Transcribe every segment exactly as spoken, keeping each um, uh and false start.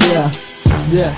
Yeah, yeah.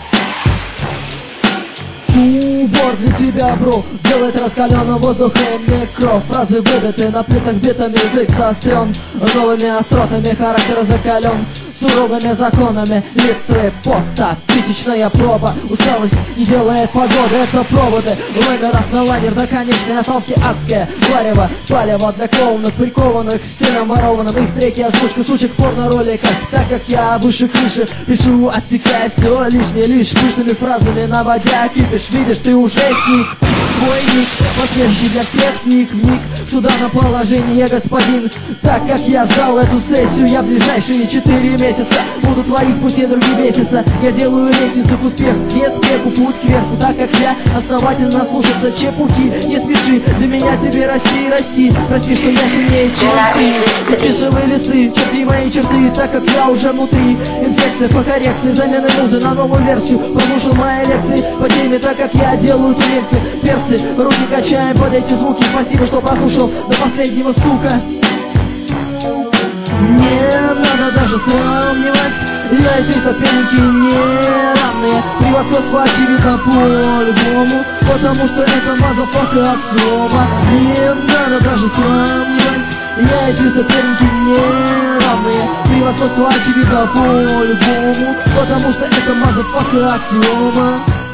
Убор для тебя, бро, делает раскаленным воздухом микро. Фразы выбиты на плитах битами, язык заострен новыми остротами, характер закален суровыми законами. Литры пота, тысячная проба. Усталость не делает погоды, это проводы лайнеров на лайнер до конечной остановки. Адское варево, палево для клоунов, прикованных к стенам ворованным. Их треки, озвучка сучек, порно-роликах. Так как я выше крыши пишу, отсекая все лишнее лишь пышными фразами, наводя кипиш. Видишь, ты уже сник, твой ник, последующий для всех ник, ник сюда на положение, господин. Так как я сдал эту сессию, я в ближайшие четыре месяца буду творить пусть и другие месяца. Я делаю лестницу к успеху, к успеху, путь кверху. Так как я основательно слушаться чепухи. Не спеши, для меня тебе расти, расти. Прости, что я сильнее, чем ты. Записывай листы, черти мои черты. Так как я уже внутри, инфекция по коррекции, замены музы на новую версию. Послушал мои лекции по теме, так как я делаю турельцы, перцы, руки качаем под эти звуки. Спасибо, что послушал до последнего, сука. Не надо даже сравнивать, я и ты соперники неравные. Превосходство очевидно по-любому, потому что это мазафака от слова. Не надо даже сравнивать, я и ты соперники неравные. Превосходство очевидно по-любому, потому что это мазафака аксиома.